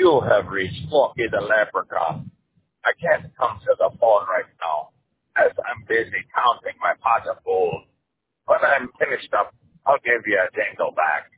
You have reached Smokey the Leprechaun. I can't come to the phone right now, as I'm busy counting my pot of gold. When I'm finished up, I'll give you a jingle back.